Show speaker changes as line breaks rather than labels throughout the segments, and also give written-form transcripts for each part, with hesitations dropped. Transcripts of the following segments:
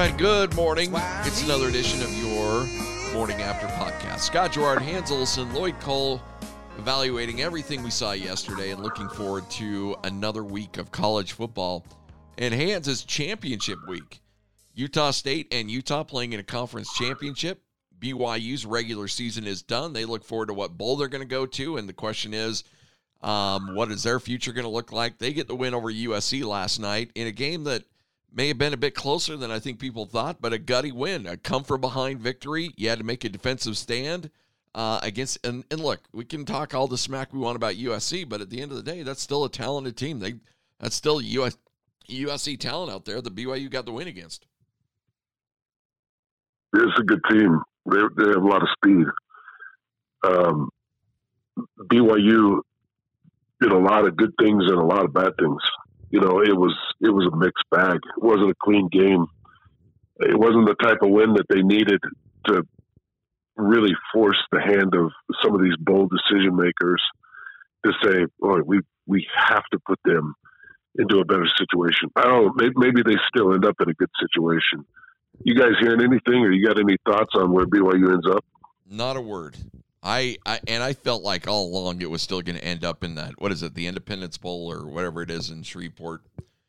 right, good morning. It's another edition of your Morning After podcast. Scott Gerard, Hans Olsen, Lloyd Cole, evaluating everything we saw yesterday and looking forward to another week of college football. And Hans, is championship week. Utah State and Utah playing in a conference championship. BYU's regular season is done. They look forward to what bowl they're going to go to, and the question is, what is their future going to look like? They get the win over USC last night in a game that may have been a bit closer than I think people thought, but a gutty win, a come-from-behind victory. You had to make a defensive stand against, and look, we can talk all the smack we want about USC, but at the end of the day, that's still a talented team. That's still USC talent out there that BYU got the win against.
It's a good team. They have a lot of speed. BYU did a lot of good things and a lot of bad things. You know, it was a mixed bag. It wasn't a clean game. It wasn't the type of win that they needed to really force the hand of some of these bold decision makers to say, "Boy, we have to put them into a better situation." I don't know. Maybe they still end up in a good situation. You guys hearing anything, or you got any thoughts on where BYU ends up?
Not a word. I felt like all along it was still going to end up in that, what is it, the Independence Bowl or whatever it is in Shreveport.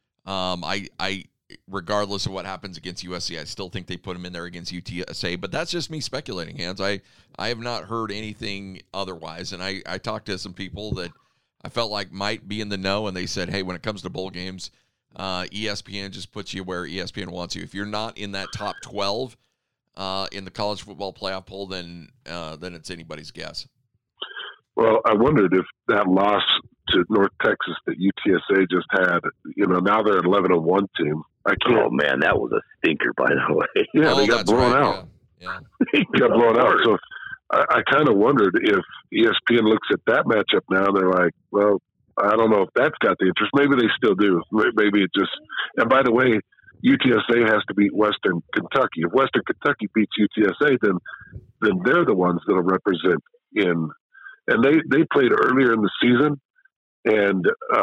I regardless of what happens against USC, I still think they put them in there against UTSA, but that's just me speculating, Hans. I have not heard anything otherwise, and I talked to some people that I felt like might be in the know, and they said, hey, when it comes to bowl games, ESPN just puts you where ESPN wants you. If you're not in that top 12 in the college football playoff poll, then it's anybody's guess.
Well, I wondered if that loss to North Texas that UTSA just had, now they're an 11-1 team.
Oh, man, that was a stinker, by the way.
Yeah, they got blown out.
Yeah.
They got blown out. So I kind of wondered if ESPN looks at that matchup now, they're like, well, I don't know if that's got the interest. Maybe they still do. Maybe it just – and by the way, UTSA has to beat Western Kentucky. If Western Kentucky beats UTSA, then they're the ones that will represent in – and they played earlier in the season, and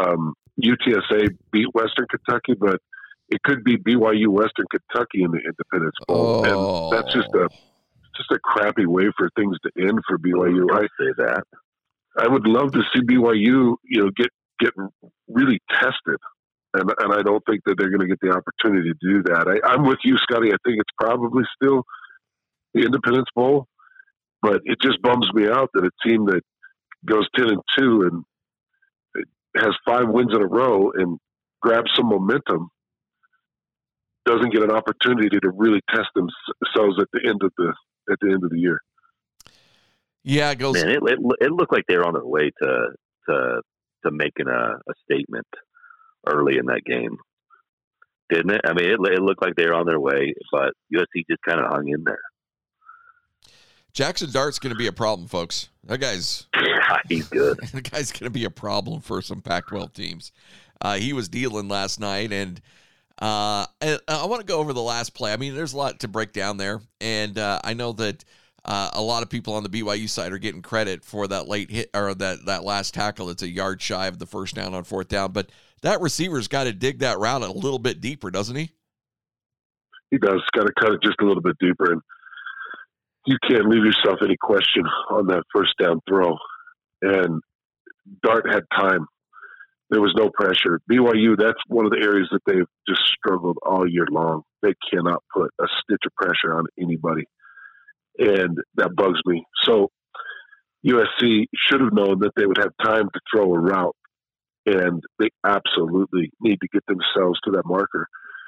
UTSA beat Western Kentucky, but it could be BYU Western Kentucky in the Independence Bowl. And that's just a crappy way for things to end for BYU.
I say that.
I would love to see BYU, get really tested. And I don't think that they're going to get the opportunity to do that. I'm with you, Scotty. I think it's probably still the Independence Bowl, but it just bums me out that a team that goes 10-2 and has 5 wins in a row and grabs some momentum doesn't get an opportunity to really test themselves at the end of the year.
Yeah, it goes.
Man, it looked like they were on their way to making a statement early in that game, didn't it? I mean, it looked like they were on their way, but USC just kind of hung in there.
Jackson Dart's going to be a problem, folks. That guy's
he's good.
That guy's going to be a problem for some Pac-12 teams. He was dealing last night, and I want to go over the last play. I mean, there's a lot to break down there, and I know that a lot of people on the BYU side are getting credit for that late hit or that last tackle. It's a yard shy of the first down on fourth down, but that receiver's got to dig that route a little bit deeper, doesn't he?
He does. Got to cut it just a little bit deeper, and you can't leave yourself any question on that first down throw. And Dart had time. There was no pressure. BYU, that's one of the areas that they've just struggled all year long. They cannot put a stitch of pressure on anybody. And that bugs me. So USC should have known that they would have time to throw a route, and they absolutely need to get themselves to that marker.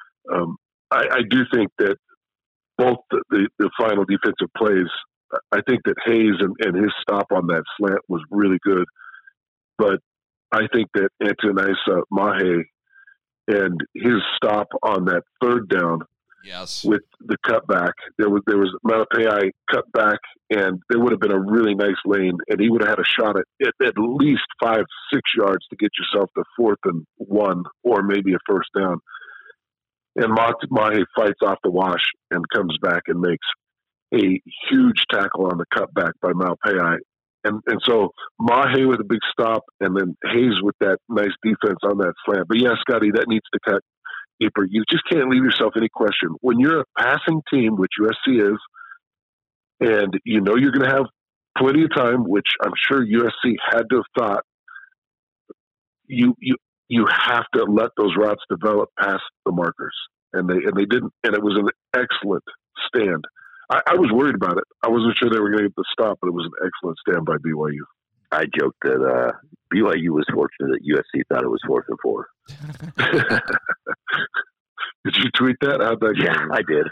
I do think that both the final defensive plays, I think that Hayes and his stop on that slant was really good. But I think that Antonisa Mahe and his stop on that third down,
yes,
with the cutback, there was Malepeai cut back, and there would have been a really nice lane, and he would have had a shot at least 5-6 yards to get yourself to 4th and 1, or maybe a first down. And Mahe fights off the wash and comes back and makes a huge tackle on the cutback by Malepeai. And so Mahe with a big stop, and then Hayes with that nice defense on that slant. But yeah, Scotty, that needs to Eper, you just can't leave yourself any question. When you're a passing team, which USC is, and you know you're going to have plenty of time, which I'm sure USC had to have thought, you have to let those routes develop past the markers. And they didn't, and it was an excellent stand. I was worried about it. I wasn't sure they were going to get the stop, but it was an excellent stand by BYU.
I joked that BYU was fortunate that USC thought it was 4th and 4.
Did you tweet that? How'd that go?
Yeah, I did.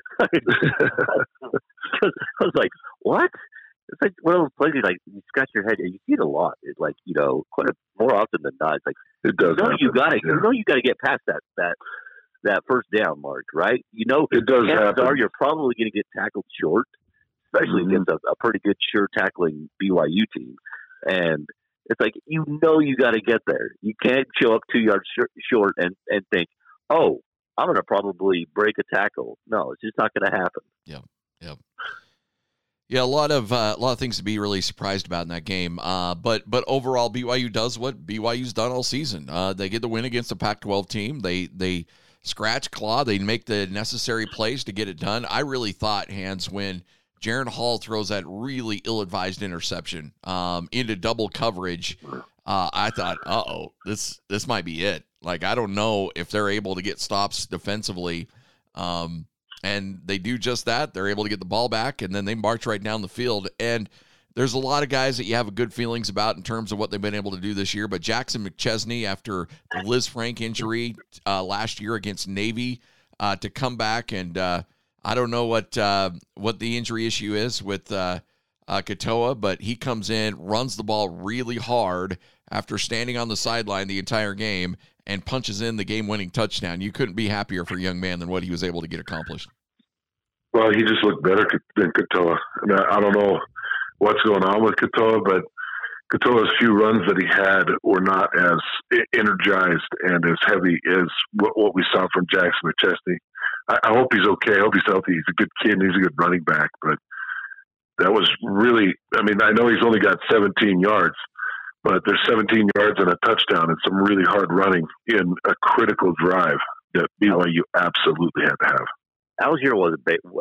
I was like, what? It's like one of those places, like, you scratch your head, and you see it a lot. It's like, more often than not, it's like,
it does.
You got to get past that first down mark, right?
It does happen.
You're probably going to get tackled short, especially against a pretty good sure tackling BYU team. And it's like, you got to get there. You can't show up 2 yards short and think, oh, I'm going to probably break a tackle. No, it's just not going to happen.
Yep. Yeah, a lot of things to be really surprised about in that game. But overall, BYU does what BYU's done all season. They get the win against a Pac-12 team. They scratch, claw. They make the necessary plays to get it done. I really thought, Hans, when Jaren Hall throws that really ill-advised interception into double coverage, I thought, this might be it. Like, I don't know if they're able to get stops defensively. And they do just that. They're able to get the ball back, and then they march right down the field. And there's a lot of guys that you have good feelings about in terms of what they've been able to do this year. But Jackson McChesney, after the Liz Frank injury last year against Navy, to come back, and I don't know what the injury issue is with Katoa, but he comes in, runs the ball really hard after standing on the sideline the entire game, and punches in the game-winning touchdown. You couldn't be happier for a young man than what he was able to get accomplished.
Well, he just looked better than Katoa. And I don't know what's going on with Katoa, but Katoa's few runs that he had were not as energized and as heavy as what we saw from Jackson McChesney. I hope he's okay. I hope he's healthy. He's a good kid and he's a good running back. But that was really, I know he's only got 17 yards, but there's 17 yards and a touchdown and some really hard running in a critical drive that BYU absolutely had to have.
Algier wasn't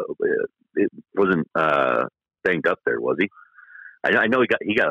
banged up there, was he? I know he got beat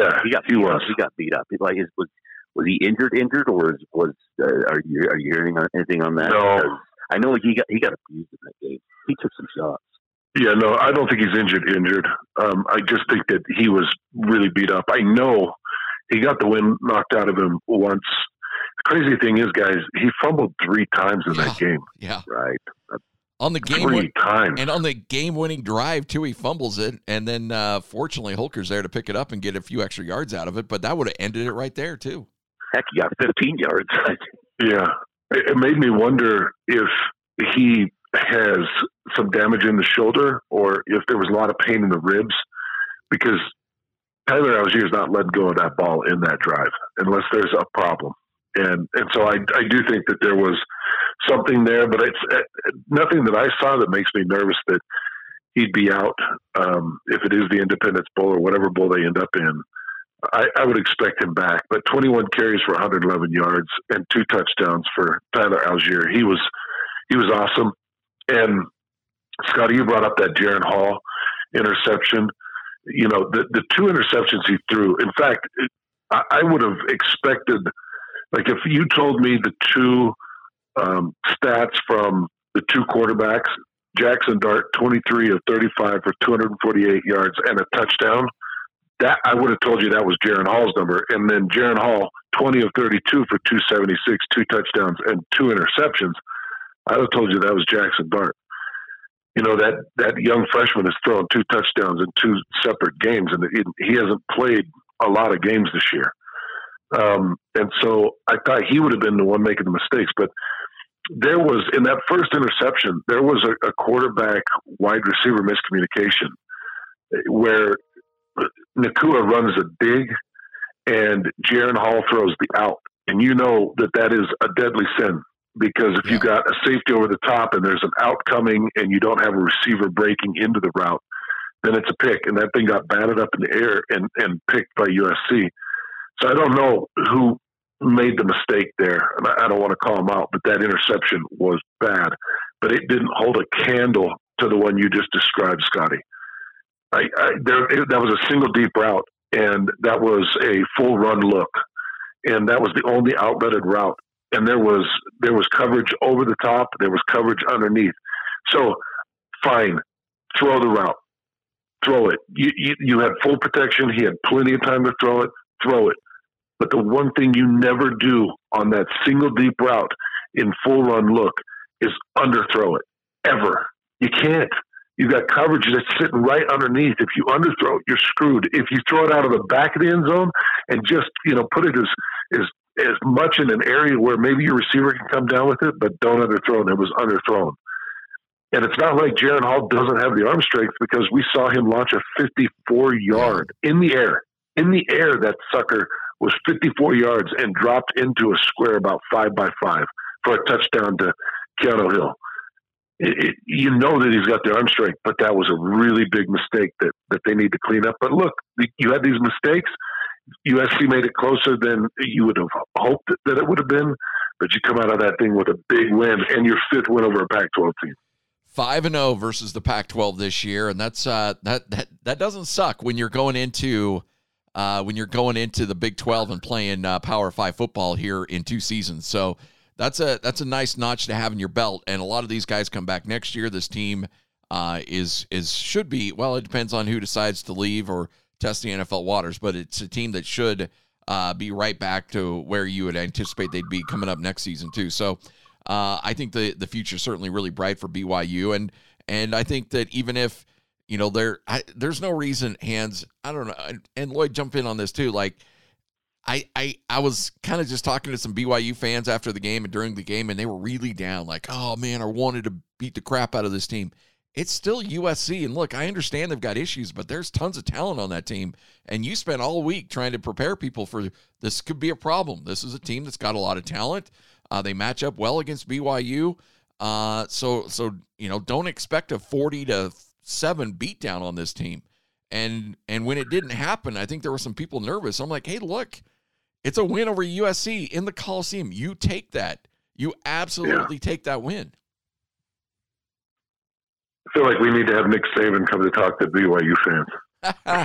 up. Like, was he injured, or are you hearing anything on that?
No,
I know he got abused in that game. He took some shots.
Yeah, no, I don't think he's injured. I just think that he was really beat up. I know he got the wind knocked out of him once. The crazy thing is, guys, he fumbled 3 times in that game.
Yeah,
right.
On the game
3 times.
And on the game-winning drive too, he fumbles it, and then fortunately Holker's there to pick it up and get a few extra yards out of it. But that would have ended it right there too.
Heck, he got 15 yards.
Yeah, it made me wonder if he has some damage in the shoulder or if there was a lot of pain in the ribs, because Tyler Allgeier's not letting go of that ball in that drive unless there's a problem. And so I do think that there was something there, but it's nothing that I saw that makes me nervous that he'd be out if it is the Independence Bowl or whatever bowl they end up in. I would expect him back, but 21 carries for 111 yards and 2 touchdowns for Tyler Allgeier. He was awesome. And Scotty, you brought up that Jaren Hall interception. The 2 interceptions he threw. In fact, I would have expected, like, if you told me the 2 stats from the 2 quarterbacks, Jackson Dart, 23 of 35 for 248 yards and a touchdown, that I would have told you that was Jaren Hall's number. And then Jaren Hall, 20 of 32 for 276, 2 touchdowns and 2 interceptions. I would have told you that was Jackson Dart. That young freshman has thrown 2 touchdowns in 2 separate games, and he hasn't played a lot of games this year. And so I thought he would have been the one making the mistakes. But there was, in that first interception, there was a quarterback wide receiver miscommunication where Nakua runs a dig and Jaren Hall throws the out. And you know that is a deadly sin, because if you got a safety over the top and there's an out coming and you don't have a receiver breaking into the route, then it's a pick. And that thing got batted up in the air and picked by USC. So I don't know who made the mistake there. And I don't want to call him out, but that interception was bad. But it didn't hold a candle to the one you just described, Scotty. That was a single deep route, and that was a full run look, and that was the only outletted route. And there was coverage over the top. There was coverage underneath. So, fine, throw the route, throw it. You had full protection. He had plenty of time to throw it. Throw it. But the one thing you never do on that single deep route in full run look is underthrow it ever. You can't. You got coverage that's sitting right underneath. If you underthrow it, you're screwed. If you throw it out of the back of the end zone and just, put it as much in an area where maybe your receiver can come down with it, but don't underthrow it. It was underthrown. And it's not like Jaren Hall doesn't have the arm strength, because we saw him launch a 54-yard in the air. In the air, that sucker was 54 yards and dropped into a square about 5 by 5 for a touchdown to Keanu Hill. You know that he's got the arm strength, but that was a really big mistake that they need to clean up. But look, you had these mistakes. USC made it closer than you would have hoped that it would have been, but you come out of that thing with a big win and your 5th win over a Pac-12 team.
5-0 versus the Pac-12 this year, and that's that doesn't suck when you're going into the Big 12 and playing Power 5 football here in 2 seasons. So that's a nice notch to have in your belt. And a lot of these guys come back next year. This team should be, well, it depends on who decides to leave or test the NFL waters, but it's a team that should be right back to where you would anticipate they'd be coming up next season too. So I think the future is certainly really bright for BYU, and I think that even if there's no reason, Hans, I don't know, and Lloyd, jump in on this too. Like I was kind of just talking to some BYU fans after the game and during the game, and they were really down. Like, oh man, I wanted to beat the crap out of this team. It's still USC, and look, I understand they've got issues, but there's tons of talent on that team, and you spent all week trying to prepare people for this could be a problem. This is a team that's got a lot of talent. They match up well against BYU, so don't expect a 40-7 beatdown on this team. And when it didn't happen, I think there were some people nervous. I'm like, hey, look, it's a win over USC in the Coliseum. You take that. You absolutely take that win.
I feel like we need to have Nick Saban come to talk to BYU fans.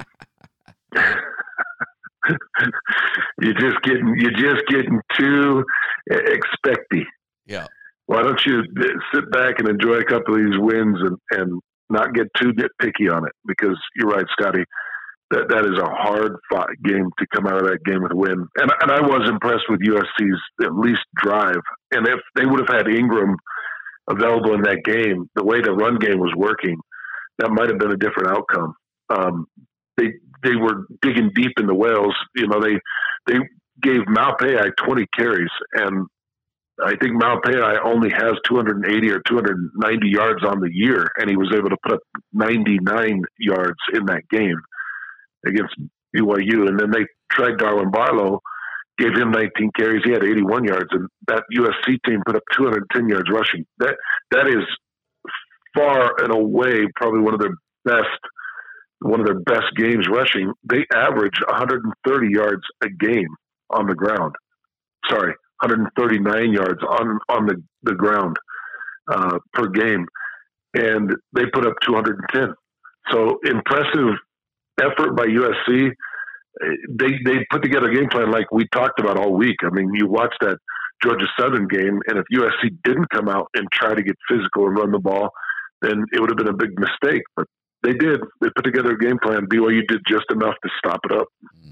You're just getting too expecty.
Yeah. Why
don't you sit back and enjoy a couple of these wins and not get too nitpicky on it? Because you're right, Scotty. That is a hard fought game to come out of that game with a win. And I was impressed with USC's at least drive. And if they would have had Ingram available in that game, the way the run game was working, that might have been a different outcome. They were digging deep in the whales. They gave Malpei 20 carries, and I think Malpei only has 280 or 290 yards on the year, and he was able to put up 99 yards in that game against BYU. And then they tried Darwin Barlow, gave him 19 carries. He had 81 yards, and that USC team put up 210 yards rushing. That is far and away probably one of their best games rushing. They average 130 yards a game on the ground. 139 yards on the ground per game, and they put up 210. So impressive effort by USC. They put together a game plan like we talked about all week. I mean, you watch that Georgia Southern game, and if USC didn't come out and try to get physical and run the ball, then it would have been a big mistake. But they did. They put together a game plan. BYU did just enough to stop it up.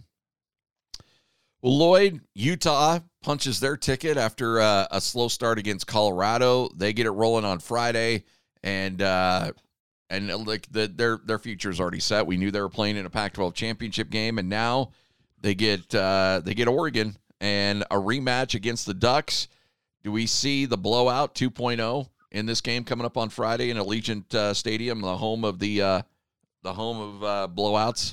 Well, Lloyd, Utah punches their ticket after a slow start against Colorado. They get it rolling on Friday, and like their future is already set. We knew they were playing in a Pac-12 championship game, and now they get Oregon and a rematch against the Ducks. Do we see the blowout 2.0 in this game coming up on Friday in Allegiant Stadium, the home of blowouts?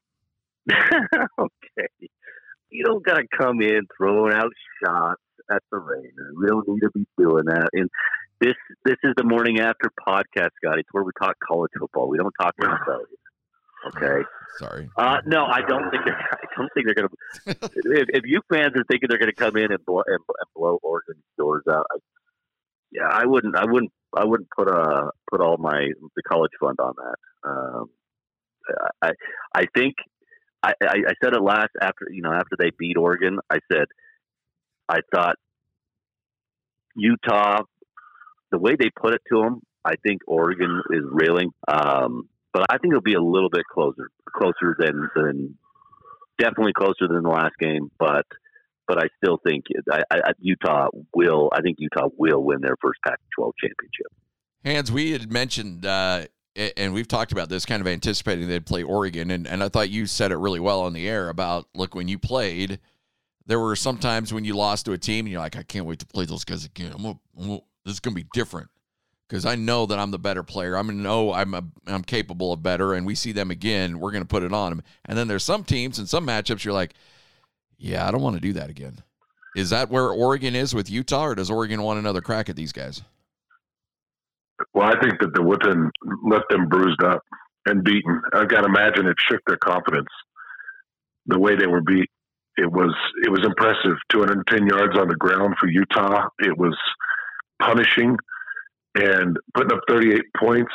Okay. You don't got to come in throwing out shots at the Raiders. We don't need to be doing that. And this is the Morning After podcast, Scotty. It's where we talk college football. We don't talk NFL. Okay.
Sorry.
No, I don't think they're going to. If you fans are thinking they're going to come in and blow Oregon's doors out, I wouldn't put all the college fund on that. I think I said it last after they beat Oregon. I said I thought Utah, the way they put it to them, I think Oregon is reeling. But I think it'll be a little bit closer than definitely closer than the last game. But I still think Utah will. I think Utah will win their first Pac-12 championship.
Hans, we had mentioned, and we've talked about this, kind of anticipating they'd play Oregon, and I thought you said it really well on the air about, look, when you played, there were some times when you lost to a team, and you're like, I can't wait to play those guys again. This is going to be different. Because I know that I'm the better player. I'm capable of better, and we see them again, we're going to put it on them. And then there's some teams and some matchups you're like, yeah, I don't want to do that again. Is that where Oregon is with Utah, or does Oregon want another crack at these guys?
Well, I think that the Woodton left them bruised up and beaten. I've got to imagine it shook their confidence. The way they were beat, it was impressive. 210 yards on the ground for Utah. It was punishing. And putting up 38 points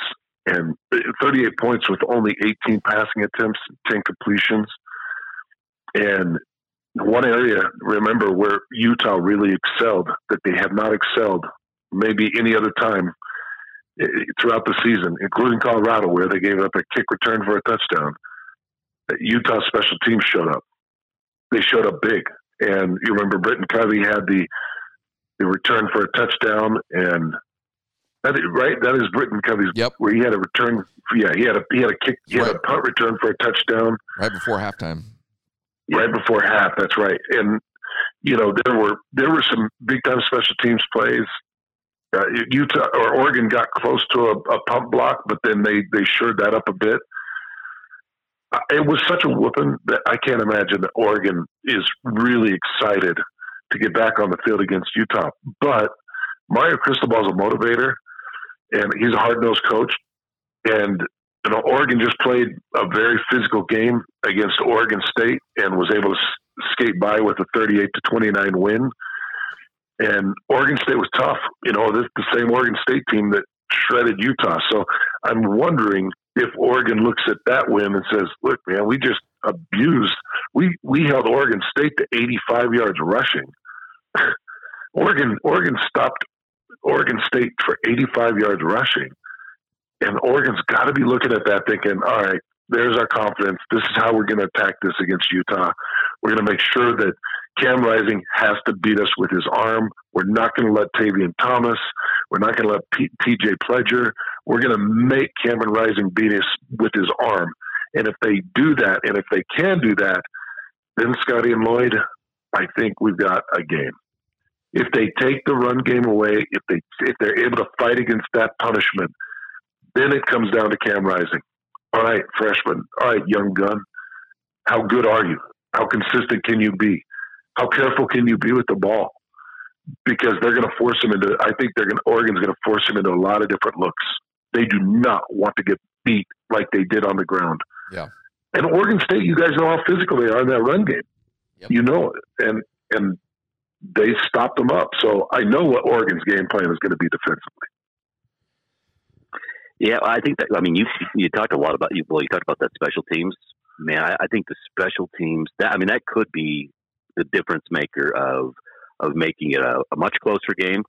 with only 18 passing attempts, 10 completions. And one area, remember, where Utah really excelled, that they have not excelled maybe any other time throughout the season, including Colorado, where they gave up a kick return for a touchdown. Utah special teams showed up. They showed up big. And you remember Britton Covey had the return for a touchdown, and that is Britton Covey's.
Yep.
Where he had a return. Yeah, he had a kick. He had a punt return for a touchdown
right before halftime.
Right before half. That's right. And there were some big time special teams plays. Utah or Oregon got close to a pump block, but then they shored that up a bit. It was such a whooping that I can't imagine that Oregon is really excited to get back on the field against Utah. But Mario Cristobal is a motivator, and he's a hard-nosed coach. And Oregon just played a very physical game against Oregon State and was able to skate by with a 38-29 win. And Oregon State was tough. This is the same Oregon State team that shredded Utah. So I'm wondering if Oregon looks at that win and says, look, man, we just abused. We held Oregon State to 85 yards rushing. Oregon stopped Oregon State for 85 yards rushing. And Oregon's got to be looking at that thinking, all right, there's our confidence. This is how we're going to attack this against Utah. We're going to make sure that Cam Rising has to beat us with his arm. We're not going to let Tavian Thomas. We're not going to let TJ Pledger. We're going to make Cameron Rising beat us with his arm. And if they do that, and if they can do that, then Scotty and Lloyd, I think we've got a game. If they take the run game away, if they're able to fight against that punishment, then it comes down to Cam Rising. All right, freshman. All right, young gun. How good are you? How consistent can you be? How careful can you be with the ball? Because they're going to force him into. I think Oregon's going to force him into a lot of different looks. They do not want to get beat like they did on the ground.
Yeah.
And Oregon State, you guys know how physical they are in that run game.
Yep.
You know it, and they stopped them up. So I know what Oregon's game plan is going to be defensively.
Yeah, I think that. I mean, you talked a lot about you talked about that special teams. Man, I think the special teams that could be the difference maker of making it a much closer game,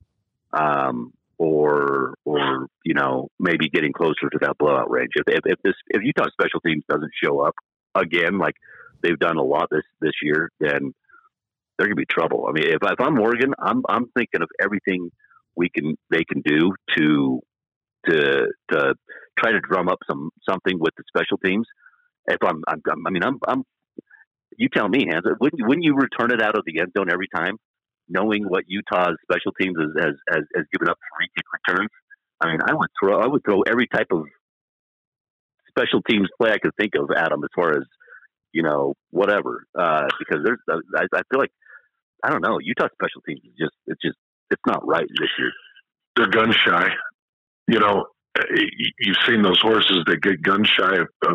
or maybe getting closer to that blowout range. If Utah special teams doesn't show up again like they've done a lot this year, then they're gonna be trouble. I mean, if I'm Oregon, I'm thinking of everything they can do to try to drum up something with the special teams. If I'm you tell me, Hans, wouldn't you return it out of the end zone every time, knowing what Utah's special teams has given up 3 kick returns? I mean, I would throw every type of special teams play I could think of at them, as far as whatever, because I feel like, I don't know, Utah special teams is it's not right this year.
They're gun shy. You've seen those horses that get gun shy of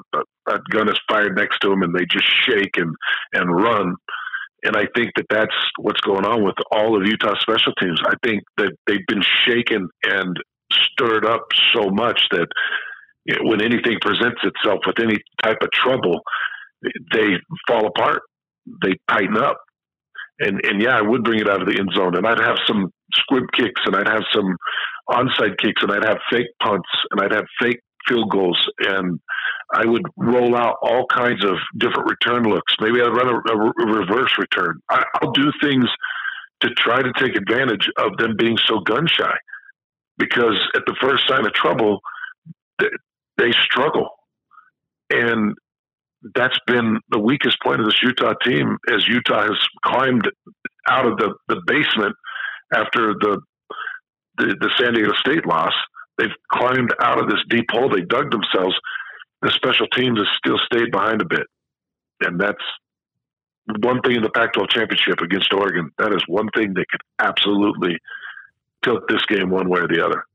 a gun is fired next to them and they just shake and run. And I think that that's what's going on with all of Utah special teams. I think that they've been shaken and stirred up so much that when anything presents itself with any type of trouble, they fall apart. They tighten up. And yeah, I would bring it out of the end zone, and I'd have some squib kicks, and I'd have some onside kicks, and I'd have fake punts, and I'd have fake field goals, and I would roll out all kinds of different return looks. Maybe I'd run a reverse return. I'll do things to try to take advantage of them being so gun shy, because at the first sign of trouble, they struggle. And that's been the weakest point of this Utah team, as Utah has climbed out of the basement after the San Diego State loss. They've climbed out of this deep hole they dug themselves. The special teams has still stayed behind a bit. And that's one thing in the Pac-12 championship against Oregon. That is one thing that could absolutely tilt this game one way or the other.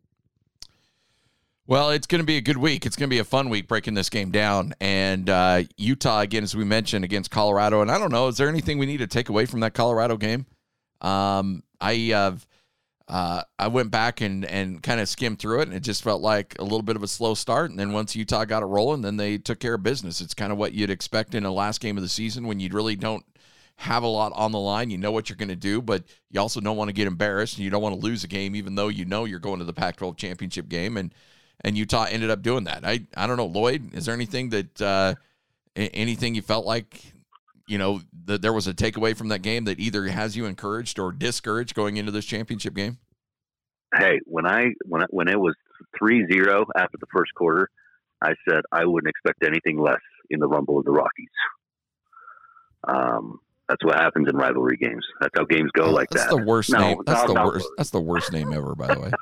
Well, it's going to be a good week. It's going to be a fun week breaking this game down. And Utah, again, as we mentioned, against Colorado. And I don't know, is there anything we need to take away from that Colorado game? I went back and kind of skimmed through it, and it just felt like a little bit of a slow start. And then once Utah got it rolling, then they took care of business. It's kind of what you'd expect in a last game of the season when you really don't have a lot on the line. You know what you're going to do, but you also don't want to get embarrassed, and you don't want to lose a game, even though you know you're going to the Pac-12 championship game. And Utah ended up doing that. I don't know, Lloyd, is there anything that anything you felt like, you know, that there was a takeaway from that game that either has you encouraged or discouraged going into this championship game?
Hey, when it was 3-0 after the first quarter, I said I wouldn't expect anything less in the Rumble of the Rockies. That's what happens in rivalry games. That's how games go like
that's
that.
The worst name. That's the worst name ever, by the way.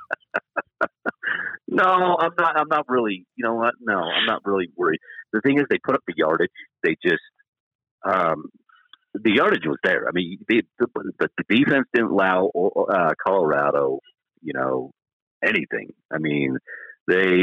No, I'm not really. You know what? No, I'm not really worried. The thing is, they put up the yardage. They just, the yardage was there. I mean, the defense didn't allow Colorado, you know, anything. I mean, they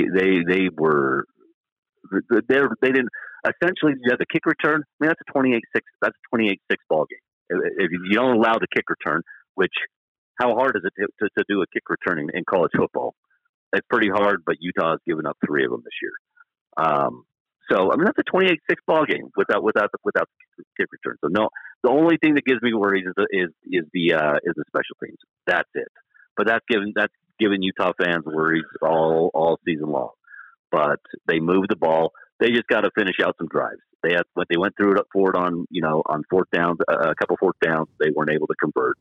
didn't. Essentially, you have the kick return. I mean, that's a 28-6. That's a 28-6 ball game. If you don't allow the kick return, which how hard is it to do a kick return in college football? It's pretty hard, but Utah has given up 3 of them this year. So I mean, that's a 28-6 ball game without the kick return. So no, the only thing that gives me worries is the special teams. That's it. But that's given Utah fans worries all season long. But they moved the ball. They just got to finish out some drives. They went through it forward on fourth downs, a couple fourth downs. They weren't able to convert,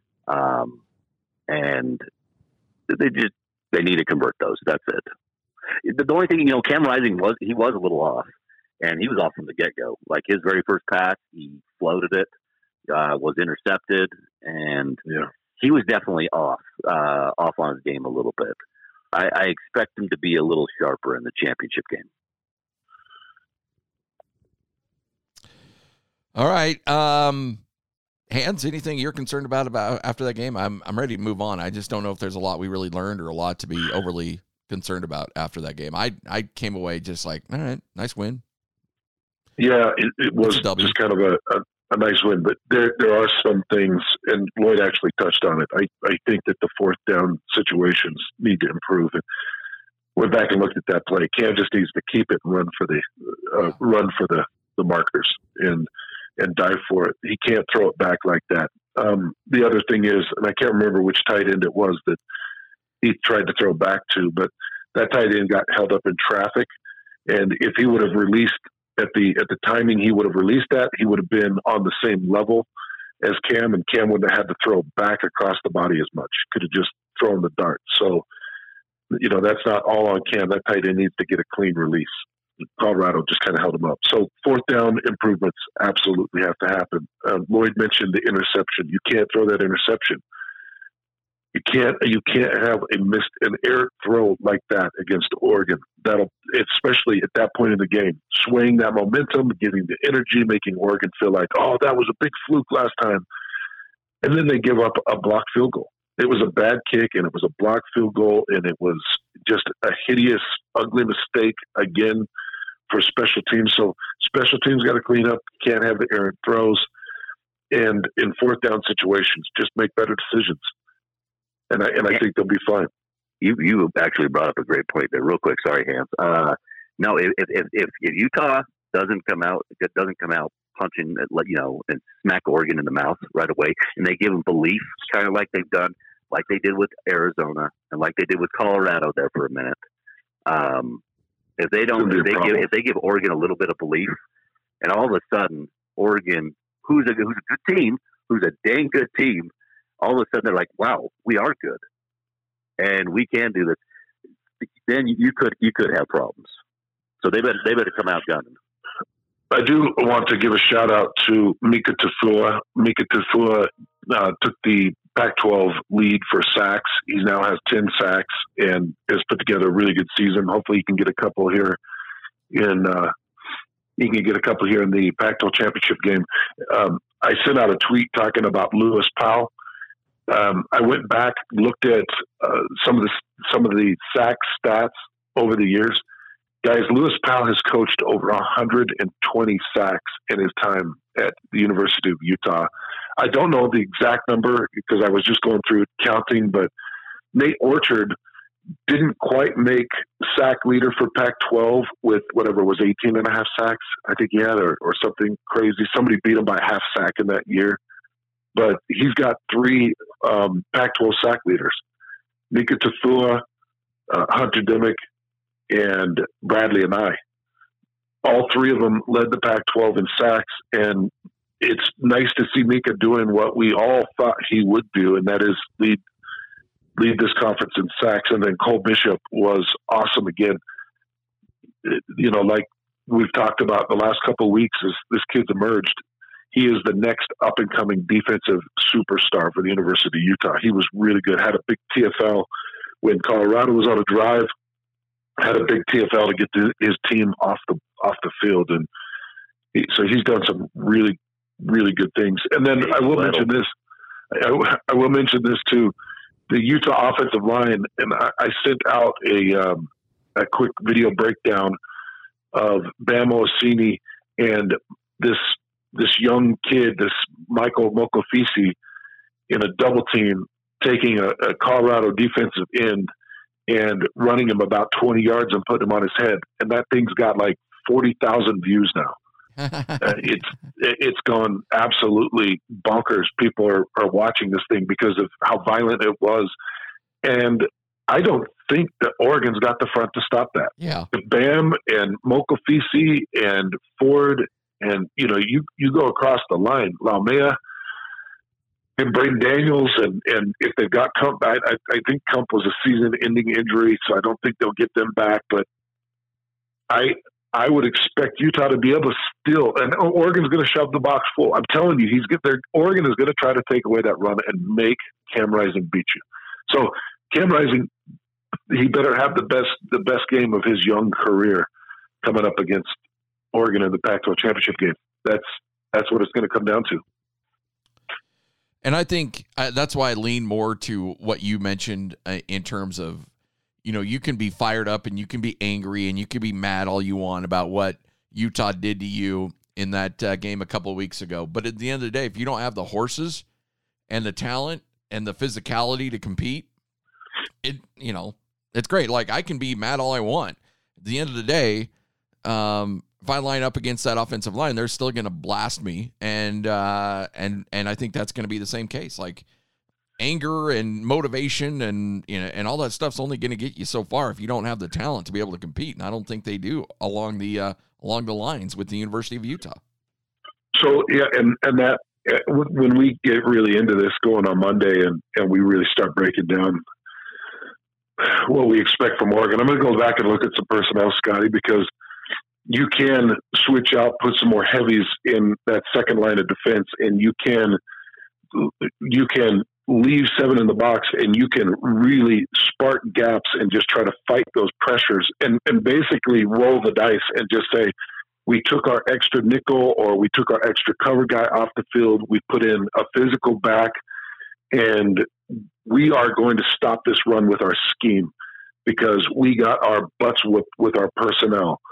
and they need to convert those. That's it. The only thing, you know, Cam Rising was a little off, and he was off from the get go. Like his very first pass, he floated it, was intercepted, and he was definitely off on his game a little bit. I expect him to be a little sharper in the championship game.
All right. Hans, anything you're concerned about after that game? I'm ready to move on. I just don't know if there's a lot we really learned or a lot to be overly concerned about after that game. I came away just like, all right, nice win.
Yeah, it was just kind of a nice win, but there are some things, and Lloyd actually touched on it. I think that the fourth down situations need to improve. And went back and looked at that play. Cam just needs to keep it and run for the markers and dive for it. He can't throw it back like that. The other thing is, and I can't remember which tight end it was that he tried to throw back to, but that tight end got held up in traffic. And if he would have released at the timing he would have released that, he would have been on the same level as Cam, and Cam wouldn't have had to throw back across the body as much. Could have just thrown the dart. So, you know, that's not all on Cam. That tight end needs to get a clean release. Colorado just kind of held him up. So fourth down improvements absolutely have to happen. Lloyd mentioned the interception. You can't throw that interception. You can't have an errant throw like that against Oregon. Especially at that point in the game, swaying that momentum, giving the energy, making Oregon feel like, oh, that was a big fluke last time. And then they give up a blocked field goal. It was a bad kick, and it was a blocked field goal, and it was just a hideous, ugly mistake again for special teams. So special teams got to clean up. Can't have the errant throws. And in fourth down situations, just make better decisions. And I think they'll be fine.
You actually brought up a great point there, real quick. Sorry, Hans. No, if Utah doesn't come out punching, and smack Oregon in the mouth right away, and they give them belief, kind of like they've done, like they did with Arizona, and like they did with Colorado there for a minute. If they give Oregon a little bit of belief, and all of a sudden Oregon, who's a good team, who's a dang good team, all of a sudden they're like, wow, we are good, and we can do this. Then you could have problems. So they better come out gunning.
I do want to give a shout out to Mika Tafua. Mika Tafua took the Pac-12 lead for sacks. He now has 10 sacks and has put together a really good season. Hopefully he can get a couple here in the Pac-12 championship game. I sent out a tweet talking about Lewis Powell. I went back, looked at some of the sack stats over the years. Guys, Lewis Powell has coached over 120 sacks in his time at the University of Utah. I don't know the exact number because I was just going through counting, but Nate Orchard didn't quite make sack leader for Pac-12 with whatever was 18 and a half sacks, I think he had, or something crazy. Somebody beat him by half sack in that year. But he's got 3 Pac-12 sack leaders. Mika Tafua, Hunter Dimick, and Bradley and I. All 3 of them led the Pac-12 in sacks, and it's nice to see Mika doing what we all thought he would do, and that is lead this conference in sacks. And then Cole Bishop was awesome again. Like we've talked about the last couple of weeks as this kid's emerged, he is the next up-and-coming defensive superstar for the University of Utah. He was really good, had a big TFL when Colorado was on a drive, had a big TFL to get his team off the field, and so he's done some really, really good things. And then I will mention this. I will mention this too. The Utah offensive line, and I sent out a quick video breakdown of Bam Olaseni and this young kid, this Michael Mokofisi, in a double team, taking a Colorado defensive end and running him about 20 yards and putting him on his head. And that thing's got like 40,000 views now. It's gone absolutely bonkers. People are watching this thing because of how violent it was. And I don't think that Oregon's got the front to stop that.
Yeah.
Bam and Mokofisi and Ford, and you go across the line, Laumea and Braden Daniels, and if they've got Kump, I think Kump was a season-ending injury, so I don't think they'll get them back. But I would expect Utah to be able to still, and Oregon's going to shove the box full. I'm telling you, Oregon is going to try to take away that run and make Cam Rising beat you. So Cam Rising, he better have the best game of his young career coming up against Oregon in the Pac-12 championship game. That's what it's going to come down to.
And I think that's why I lean more to what you mentioned in terms of, you can be fired up and you can be angry and you can be mad all you want about what Utah did to you in that game a couple of weeks ago. But at the end of the day, if you don't have the horses and the talent and the physicality to compete, it's great. Like, I can be mad all I want. At the end of the day, if I line up against that offensive line, they're still going to blast me. And I think that's going to be the same case. Like, anger and motivation and all that stuff's only going to get you so far if you don't have the talent to be able to compete. And I don't think they do along the lines with the University of Utah.
So, yeah. And that, when we get really into this going on Monday and we really start breaking down what we expect from Oregon, I'm going to go back and look at some personnel, Scotty, because you can switch out, put some more heavies in that second line of defense, and you can leave 7 in the box, and you can really spark gaps and just try to fight those pressures and basically roll the dice and just say, we took our extra nickel or we took our extra cover guy off the field. We put in a physical back, and we are going to stop this run with our scheme because we got our butts whipped with our personnel.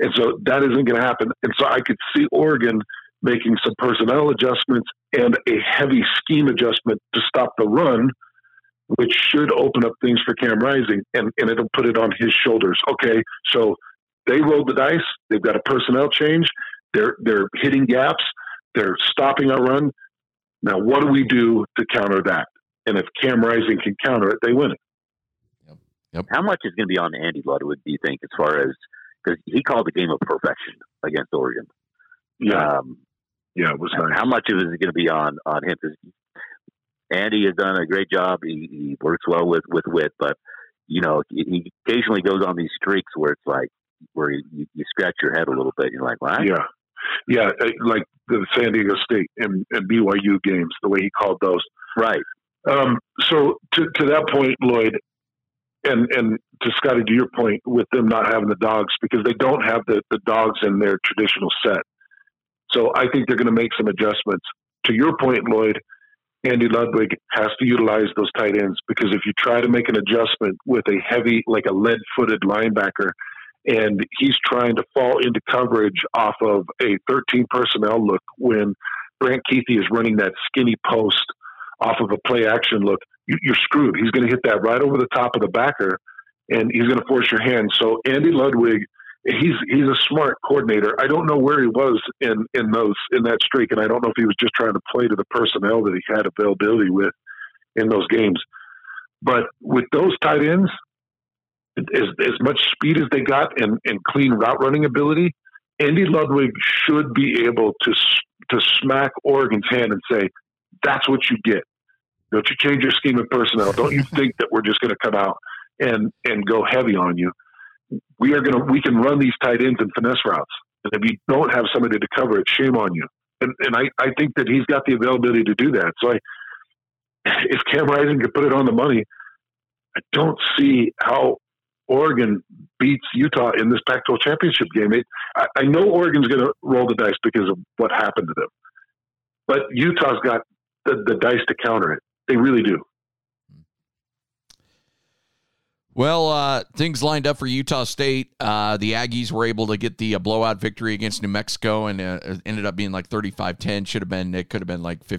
And so that isn't going to happen. And so I could see Oregon making some personnel adjustments and a heavy scheme adjustment to stop the run, which should open up things for Cam Rising, and it'll put it on his shoulders. Okay, so they rolled the dice. They've got a personnel change. They're hitting gaps. They're stopping our run. Now, what do we do to counter that? And if Cam Rising can counter it, they win it.
Yep. How much is going to be on Andy Ludwig, do you think, as far as – because he called the game of perfection against Oregon.
Yeah. It was nice.
How much of it is going to be on him? Because Andy has done a great job. He works well with Witt, but, he occasionally goes on these streaks where it's like, where you scratch your head a little bit. You're like, what?
Yeah, like the San Diego State and BYU games, the way he called those.
Right.
So to that point, Lloyd, and to Scotty, to your point, with them not having the dogs, because they don't have the dogs in their traditional set. So I think they're going to make some adjustments. To your point, Lloyd, Andy Ludwig has to utilize those tight ends, because if you try to make an adjustment with a heavy, like a lead-footed linebacker, and he's trying to fall into coverage off of a 13 personnel look when Brant Keithy is running that skinny post off of a play action look, you're screwed. He's going to hit that right over the top of the backer, and he's going to force your hand. So Andy Ludwig, he's a smart coordinator. I don't know where he was in that streak, and I don't know if he was just trying to play to the personnel that he had availability with in those games. But with those tight ends, as much speed as they got and clean route running ability, Andy Ludwig should be able to smack Oregon's hand and say, that's what you get. Don't you change your scheme of personnel. Don't you think that we're just going to come out and go heavy on you. We can run these tight ends and finesse routes. And if you don't have somebody to cover it, shame on you. And I think that he's got the availability to do that. So if Cam Rising could put it on the money, I don't see how Oregon beats Utah in this Pac-12 championship game. I know Oregon's going to roll the dice because of what happened to them, but Utah's got the dice to counter it. They really do.
Well, things lined up for Utah State. The Aggies were able to get the blowout victory against New Mexico, and it ended up being like 35-10. It could have been like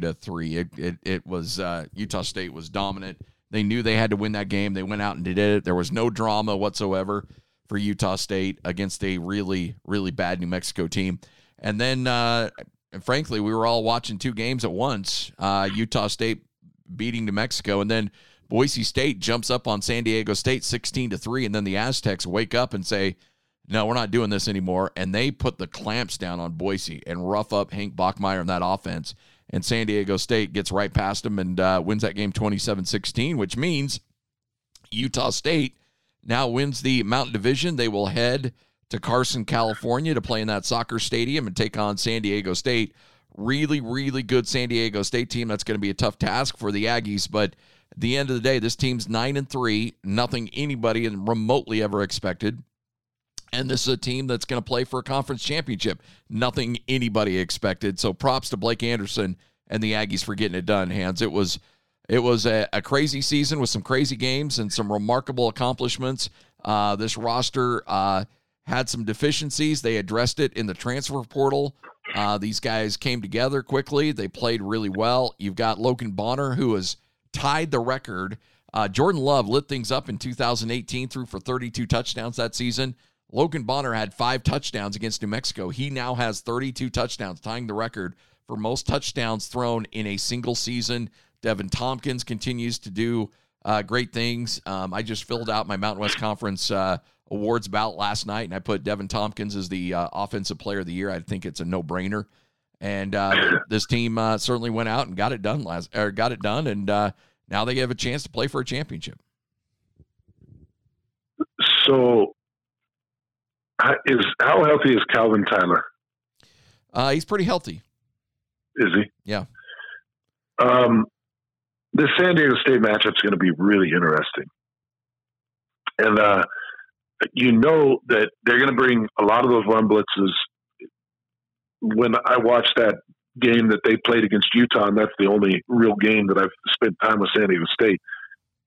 52-3. It was Utah State was dominant. They knew they had to win that game. They went out and did it. There was no drama whatsoever for Utah State against a really, really bad New Mexico team. And then, frankly, we were all watching two games at once. Utah State beating New Mexico, and then Boise State jumps up on San Diego State 16-3, and then the Aztecs wake up and say, no, we're not doing this anymore. And they put the clamps down on Boise and rough up Hank Bachmeier in that offense. And San Diego State gets right past them and wins that game 27-16, which means Utah State now wins the Mountain Division. They will head to Carson, California to play in that soccer stadium and take on San Diego State. Really, really good San Diego State team. That's going to be a tough task for the Aggies, but at the end of the day, this team's 9-3, nothing anybody remotely ever expected. And this is a team that's going to play for a conference championship. Nothing anybody expected. So props to Blake Anderson and the Aggies for getting it done, Hans. It was a crazy season with some crazy games and some remarkable accomplishments. This roster had some deficiencies. They addressed it in the transfer portal. These guys came together quickly. They played really well. You've got Logan Bonner, who has tied the record. Jordan Love lit things up in 2018, threw for 32 touchdowns that season. Logan Bonner had 5 touchdowns against New Mexico. He now has 32 touchdowns, tying the record for most touchdowns thrown in a single season. Devin Tompkins continues to do great things. I just filled out my Mountain West Conference awards ballot last night, and I put Devin Tompkins as the Offensive Player of the Year. I think it's a no-brainer. And this team certainly went out and got it done and now they have a chance to play for a championship.
So, how healthy is Calvin Tyler?
He's pretty healthy.
Is he?
Yeah.
The San Diego State matchup's going to be really interesting. And you know that they're going to bring a lot of those run blitzes. When I watched that game that they played against Utah, and that's the only real game that I've spent time with San Diego State,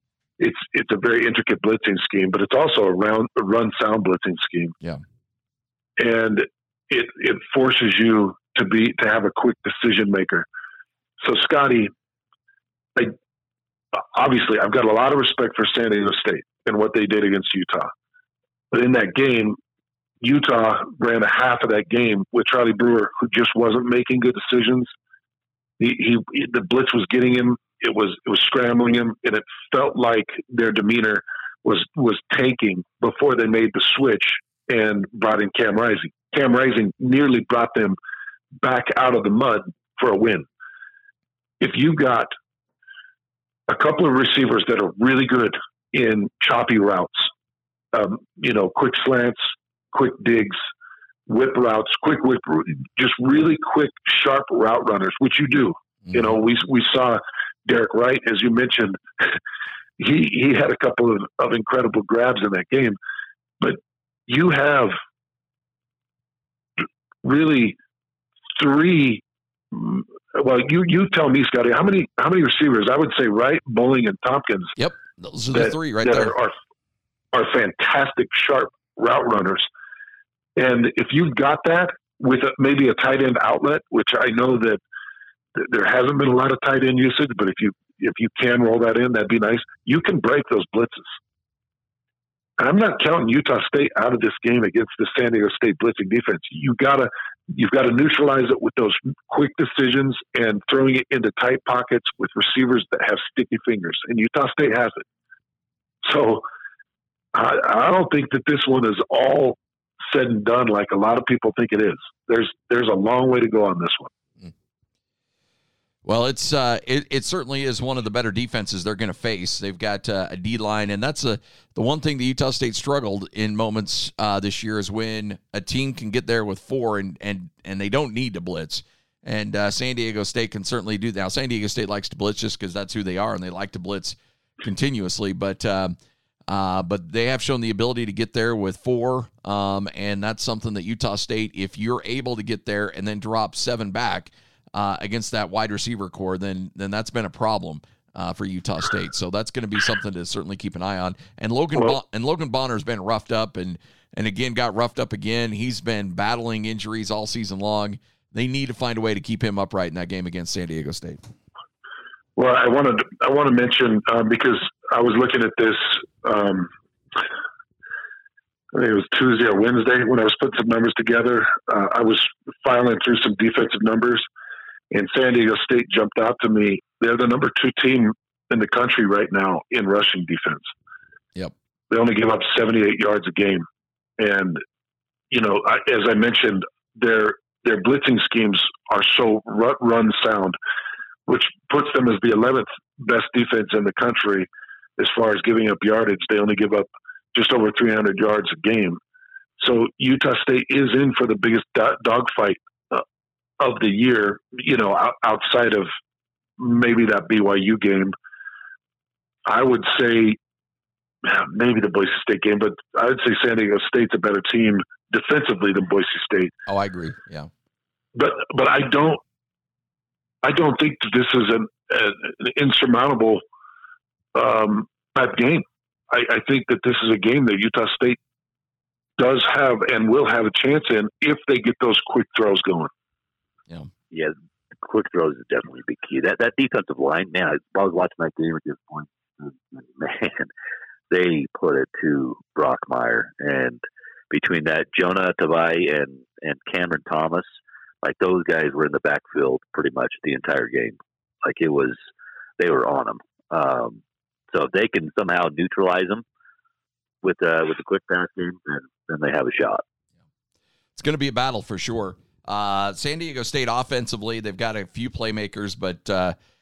it's a very intricate blitzing scheme, but it's also a run sound blitzing scheme.
Yeah.
and it forces you to have a quick decision maker. So Scotty, obviously I've got a lot of respect for San Diego State and what they did against Utah, but in that game, Utah ran a half of that game with Charlie Brewer, who just wasn't making good decisions. The blitz was getting him. It was scrambling him, and it felt like their demeanor was tanking before they made the switch and brought in Cam Rising. Cam Rising nearly brought them back out of the mud for a win. If you got a couple of receivers that are really good in choppy routes, quick slants, quick digs, whip routes, just really quick, sharp route runners, which you do. Mm-hmm. We saw Derek Wright, as you mentioned, he had a couple of incredible grabs in that game, but you have really three. Well, you tell me, Scotty, how many receivers? I would say Wright, Bowling, and Tompkins.
Yep, those are the three right there.
Are fantastic, sharp route runners. And if you've got that with maybe a tight end outlet, which I know that there hasn't been a lot of tight end usage, but if you can roll that in, that'd be nice. You can break those blitzes. And I'm not counting Utah State out of this game against the San Diego State blitzing defense. You've got to neutralize it with those quick decisions and throwing it into tight pockets with receivers that have sticky fingers. And Utah State has it. So I don't think that this one is all said and done like a lot of people think it is. There's a long way to go on this one.
Well, it certainly is one of the better defenses they're going to face. They've got a D-line, and that's the one thing that Utah State struggled in moments this year is when a team can get there with four and they don't need to blitz. And San Diego State can certainly do that. Now, San Diego State likes to blitz just because that's who they are, and they like to blitz continuously. But they have shown the ability to get there with four, and that's something that Utah State, if you're able to get there and then drop seven back against that wide receiver core, then that's been a problem for Utah State. So that's going to be something to certainly keep an eye on. And Logan Bonner's been roughed up and again got roughed up again. He's been battling injuries all season long. They need to find a way to keep him upright in that game against San Diego State.
Well, I want to mention because I was looking at this. I think it was Tuesday or Wednesday when I was putting some numbers together. I was filing through some defensive numbers, and San Diego State jumped out to me. They're the number 2 team in the country right now in rushing defense. Yep. They only give up 78 yards a game. And, as I mentioned, their blitzing schemes are so run sound, which puts them as the 11th best defense in the country as far as giving up yardage. They only give up just over 300 yards a game. So Utah State is in for the biggest dogfight of the year, outside of maybe that BYU game. I would say maybe the Boise State game, but I would say San Diego State's a better team defensively than Boise State.
Oh, I agree. Yeah.
But I don't think that this is an insurmountable bad game. I think that this is a game that Utah State does have and will have a chance in if they get those quick throws going.
Yeah, quick throws is definitely the key. That defensive line, man, I was watching that game at this point, man, they put it to Brockmeyer. And between that, Jonah Tavai and Cameron Thomas, like those guys were in the backfield pretty much the entire game. Like they were on them. So if they can somehow neutralize them with the quick pass game, then they have a shot.
It's going to be a battle for sure. San Diego State offensively, they've got a few playmakers, but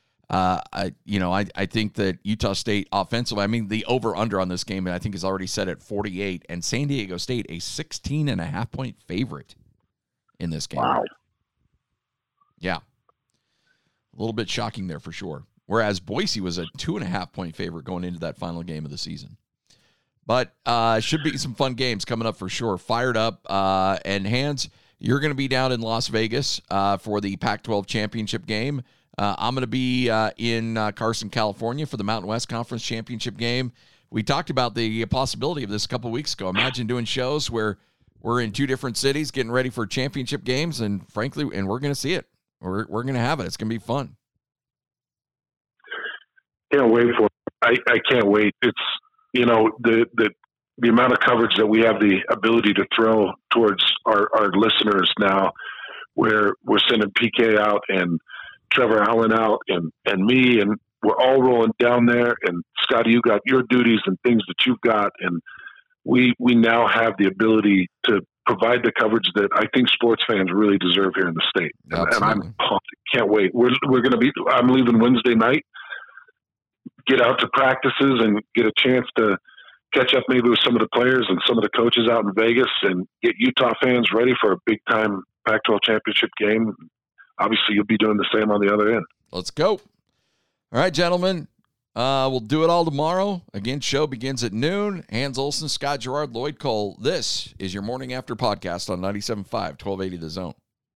I think that Utah State offensively, I mean, the over-under on this game, I think is already set at 48, and San Diego State a 16.5-point favorite in this game.
Wow.
Yeah. A little bit shocking there for sure. Whereas Boise was a 2.5-point favorite going into that final game of the season. But should be some fun games coming up for sure. Fired up. And Hans, you're going to be down in Las Vegas for the Pac-12 championship game. I'm going to be in Carson, California for the Mountain West Conference championship game. We talked about the possibility of this a couple weeks ago. Imagine doing shows where We're in 2 different cities getting ready for championship games, and frankly, we're going to see it. We're going to have it. It's going to be fun.
Can't wait for it. I can't wait. It's, the amount of coverage that we have the ability to throw towards our listeners now, where we're sending PK out and Trevor Allen out and me, and we're all rolling down there. And Scotty, you got your duties and things that you've got. And we now have the ability to provide the coverage that I think sports fans really deserve here in the state. And I'm pumped. Can't wait. We're going to I'm leaving Wednesday night, get out to practices and get a chance to catch up maybe with some of the players and some of the coaches out in Vegas and get Utah fans ready for a big time Pac-12 championship game. Obviously you'll be doing the same on the other end.
Let's go. All right, gentlemen. We'll do it all tomorrow. Again, show begins at noon. Hans Olsen, Scott Gerard, Lloyd Cole. This is your Morning After podcast on 97.5, 1280 The Zone.